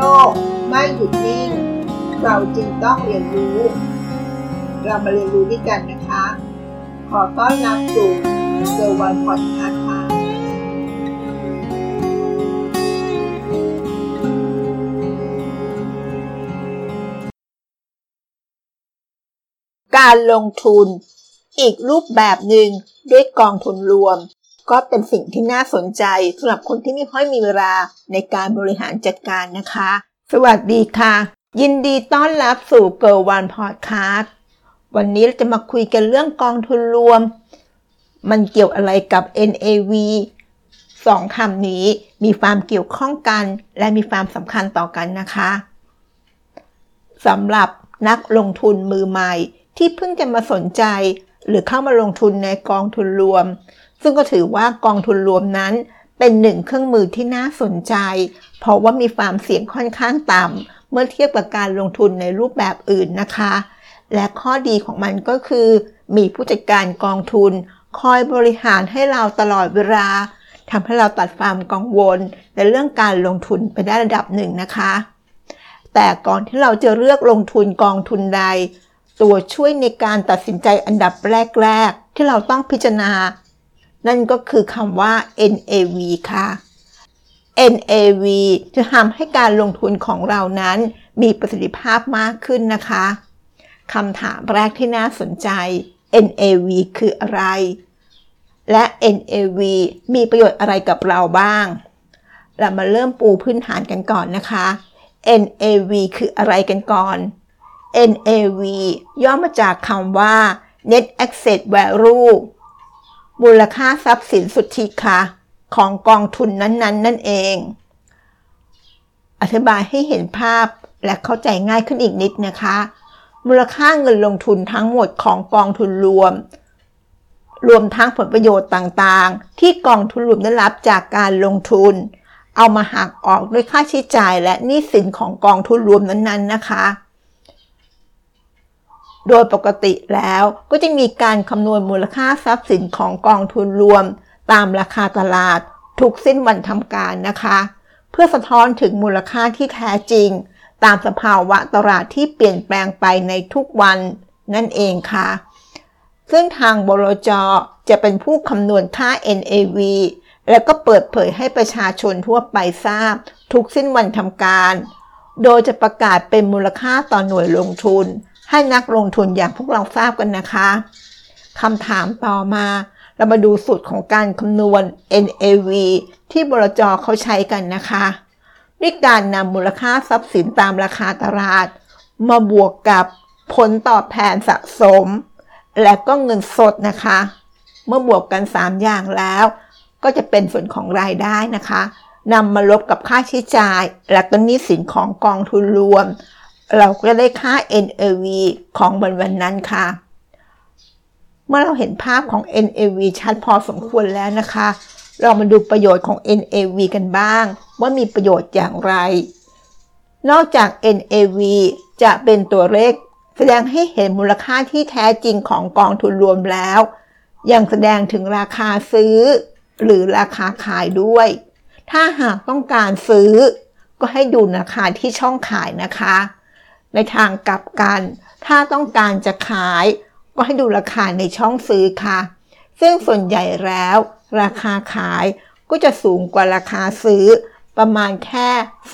กไม่หยุดนิ่งเราจึงต้องเรียนรู้เรามาเรียนรู้ด้วยกันนะคะขอต้อนรับสู่เซอร์วันพอดคาสต์ค่ะการลงทุนอีกรูปแบบหนึ่งด้วยกองทุนรวมก็เป็นสิ่งที่น่าสนใจสำหรับคนที่ไม่ค่อยมีเวลาในการบริหารจัดการนะคะสวัสดีค่ะยินดีต้อนรับสู่ Girl One Podcast วันนี้เราจะมาคุยกันเรื่องกองทุนรวมมันเกี่ยวอะไรกับ NAV สองคำนี้มีความเกี่ยวข้องกันและมีความสำคัญต่อกันนะคะสำหรับนักลงทุนมือใหม่ที่เพิ่งจะมาสนใจหรือเข้ามาลงทุนในกองทุนรวมซึ่งก็ถือว่ากองทุนรวมนั้นเป็นหนึ่งเครื่องมือที่น่าสนใจเพราะว่ามีความเสี่ยงค่อนข้างต่ำเมื่อเทียบกับการลงทุนในรูปแบบอื่นนะคะและข้อดีของมันก็คือมีผู้จัดการกองทุนคอยบริหารให้เราตลอดเวลาทำให้เราตัดความกังวลในเรื่องการลงทุนไปได้ระดับหนึ่งนะคะแต่ก่อนที่เราจะเลือกลงทุนกองทุนใดตัวช่วยในการตัดสินใจอันดับแรกๆที่เราต้องพิจารณานั่นก็คือคำว่า NAV ค่ะ NAV จะทำให้การลงทุนของเรานั้นมีประสิทธิภาพมากขึ้นนะคะคำถามแรกที่น่าสนใจ NAV คืออะไรและ NAV มีประโยชน์อะไรกับเราบ้างเรามาเริ่มปูพื้นฐานกันก่อนนะคะ NAV คืออะไรกันก่อน NAV ย่อมาจากคำว่า Net Asset Value มูลค่าทรัพย์สินสุทธิค่ะของกองทุนนั้นนั่นเองอธิบายให้เห็นภาพและเข้าใจง่ายขึ้นอีกนิดนะคะมูลค่าเงินลงทุนทั้งหมดของกองทุนรวมทั้งผลประโยชน์ต่างๆที่กองทุนรวมได้รับจากการลงทุนเอามาหักออกด้วยค่าใช้จ่ายและหนี้สินของกองทุนรวมนั้นๆนะคะโดยปกติแล้วก็จะมีการคำนวณมูลค่าทรัพย์สินของกองทุนรวมตามราคาตลาดทุกสิ้นวันทำการนะคะเพื่อสะท้อนถึงมูลค่าที่แท้จริงตามสภาวะตลาดที่เปลี่ยนแปลงไปในทุกวันนั่นเองค่ะซึ่งทางบลจ.จะเป็นผู้คำนวณค่า NAV แล้วก็เปิดเผยให้ประชาชนทั่วไปทราบทุกสิ้นวันทำการโดยจะประกาศเป็นมูลค่าต่อหน่วยลงทุนให้นักลงทุนอย่างพวกเราทราบกันนะคะคำถามต่อมาเรามาดูสูตรของการคำนวณ NAV ที่บลจ.เขาใช้กันนะคะด้วยการนำมูลค่าทรัพย์สินตามราคาตลาดมาบวกกับผลตอบแทนสะสมและก็เงินสดนะคะเมื่อบวกกัน3อย่างแล้วก็จะเป็นส่วนของรายได้นะคะนำมาลบกับค่าใช้จ่ายและก็หนี้สินของกองทุนรวมเราก็ได้ค่า NAV ของวันนั้นค่ะเมื่อเราเห็นภาพของ NAV ชัดพอสมควรแล้วนะคะเรามาดูประโยชน์ของ NAV กันบ้างว่ามีประโยชน์อย่างไรนอกจาก NAV จะเป็นตัวเลขแสดงให้เห็นมูลค่าที่แท้จริงของกองทุนรวมแล้วยังแสดงถึงราคาซื้อหรือราคาขายด้วยถ้าหากต้องการซื้อก็ให้ดูราคาที่ช่องขายนะคะในทางกลับกันถ้าต้องการจะขายก็ให้ดูราคาในช่องซื้อค่ะซึ่งส่วนใหญ่แล้วราคาขายก็จะสูงกว่าราคาซื้อประมาณแค่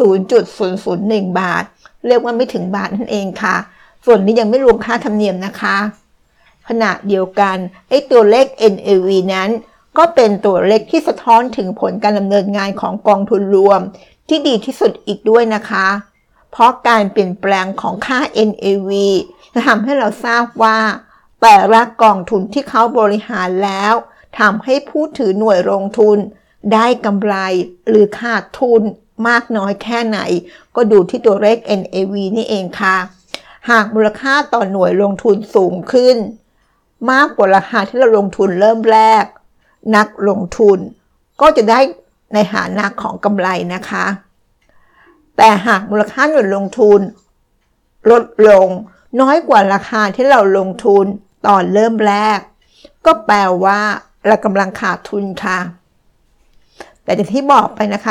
0.001 บาทเรียกว่าไม่ถึงบาทนั่นเองค่ะส่วนนี้ยังไม่รวมค่าธรรมเนียมนะคะขณะเดียวกันตัวเลข NAV นั้นก็เป็นตัวเลขที่สะท้อนถึงผลการดำเนินงานของกองทุนรวมที่ดีที่สุดอีกด้วยนะคะเพราะการเปลี่ยนแปลงของค่า NAV จะทำให้เราทราบว่าแต่ละกองทุนที่เขาบริหารแล้วทำให้ผู้ถือหน่วยลงทุนได้กำไรหรือขาดทุนมากน้อยแค่ไหนก็ดูที่ตัวเลข NAV นี่เองค่ะหากมูลค่าต่อหน่วยลงทุนสูงขึ้นมากกว่าราคาที่เราลงทุนเริ่มแรกนักลงทุนก็จะได้ในฐานะของกำไรนะคะแต่หากมูลค่าหน่วยลงทุนลดลงน้อยกว่าราคาที่เราลงทุนตอนเริ่มแรกก็แปลว่าเรากำลังขาดทุนค่ะแต่อย่างที่บอกไปนะคะ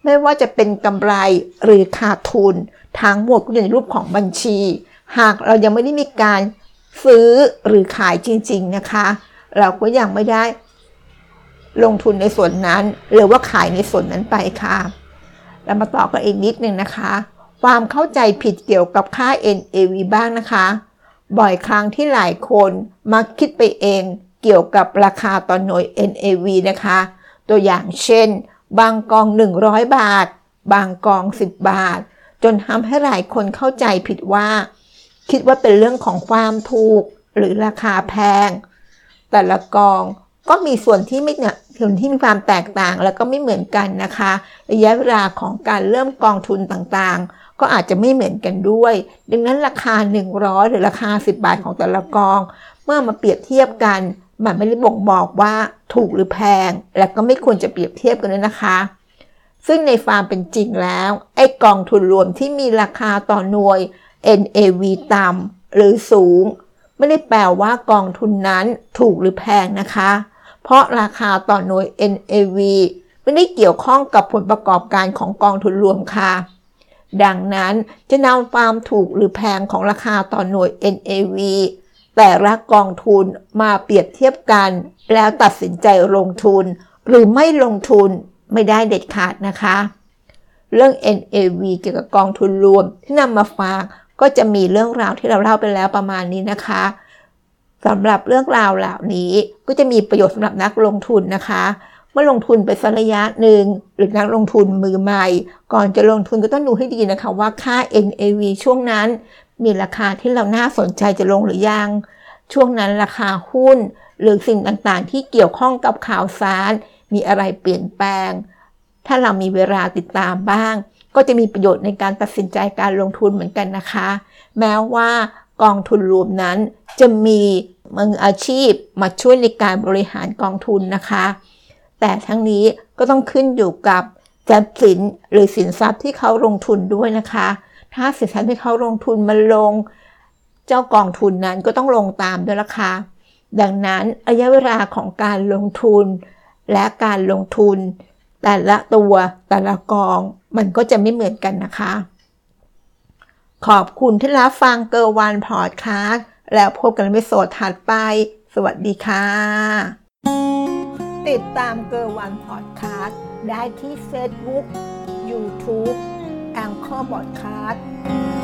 ไม่ว่าจะเป็นกำไรหรือขาดทุนทั้งหมดก็อยู่ในรูปของบัญชี หากเรายังไม่ได้มีการซื้อหรือขายจริงๆนะคะเราก็ยังไม่ได้ลงทุนในส่วนนั้นหรือว่าขายในส่วนนั้นไปค่ะเรามาต่อกันอีกนิดนึงนะคะความเข้าใจผิดเกี่ยวกับค่า NAV บ้างนะคะบ่อยครั้งที่หลายคนมักคิดไปเองเกี่ยวกับราคาต่อหน่วย NAV นะคะตัวอย่างเช่นบางกอง100 บาทบางกอง10 บาทจนทำให้หลายคนเข้าใจผิดว่าคิดว่าเป็นเรื่องของความถูกหรือราคาแพงแต่ละกองก็มีส่วนที่มีความแตกต่างแล้วก็ไม่เหมือนกันนะคะระยะเวลาของการเริ่มกองทุนต่างๆก็อาจจะไม่เหมือนกันด้วยดังนั้นราคา100หรือราคา10 บาทของแต่ละกองเมื่อมาเปรียบเทียบกันมันไม่ได้บ่งบอกว่าถูกหรือแพงและก็ไม่ควรจะเปรียบเทียบกันเลยนะคะซึ่งในความเป็นจริงแล้วไอ้กองทุนรวมที่มีราคาต่อหน่วย NAV ต่ำหรือสูงไม่ได้แปลว่ากองทุนนั้นถูกหรือแพงนะคะเพราะราคาต่อหน่วย NAV ไม่ได้เกี่ยวข้องกับผลประกอบการของกองทุนรวมค่ะดังนั้นจะนำความถูกหรือแพงของราคาต่อหน่วย NAV แต่ละกองทุนมาเปรียบเทียบกันแล้วตัดสินใจลงทุนหรือไม่ลงทุนไม่ได้เด็ดขาดนะคะเรื่อง NAV เกี่ยวกับกองทุนรวมที่นำมาฝากก็จะมีเรื่องราวที่เราเล่าไปแล้วประมาณนี้นะคะสำหรับเรื่องราวเหล่านี้ก็จะมีประโยชน์สำหรับนักลงทุนนะคะเมื่อลงทุนไปสักระยะหนึ่งหรือนักลงทุนมือใหม่ก่อนจะลงทุนก็ต้องดูให้ดีนะคะว่าค่า NAV ช่วงนั้นมีราคาที่เราน่าสนใจจะลงหรือยังช่วงนั้นราคาหุ้นหรือสิ่งต่างๆที่เกี่ยวข้องกับข่าวสารมีอะไรเปลี่ยนแปลงถ้าเรามีเวลาติดตามบ้างก็จะมีประโยชน์ในการตัดสินใจการลงทุนเหมือนกันนะคะแม้ว่ากองทุนรวมนั้นจะมีมืออาชีพมาช่วยในการบริหารกองทุนนะคะแต่ทั้งนี้ก็ต้องขึ้นอยู่กับทรัพย์สินหรือสินทรัพย์ที่เขาลงทุนด้วยนะคะถ้าสินทรัพย์ที่เขาลงทุนมันลงเจ้ากองทุนนั้นก็ต้องลงตามด้วยละค่ะดังนั้นระยะเวลาของการลงทุนและการลงทุนแต่ละตัวแต่ละกองมันก็จะไม่เหมือนกันนะคะขอบคุณที่รับฟังเกอร์วันพอดคาสต์แล้วพบกันในวิดีโอถัดไปสวัสดีค่ะติดตามเกอร์วันพอดคาสต์ได้ที่ Facebook YouTube Anchor Podcast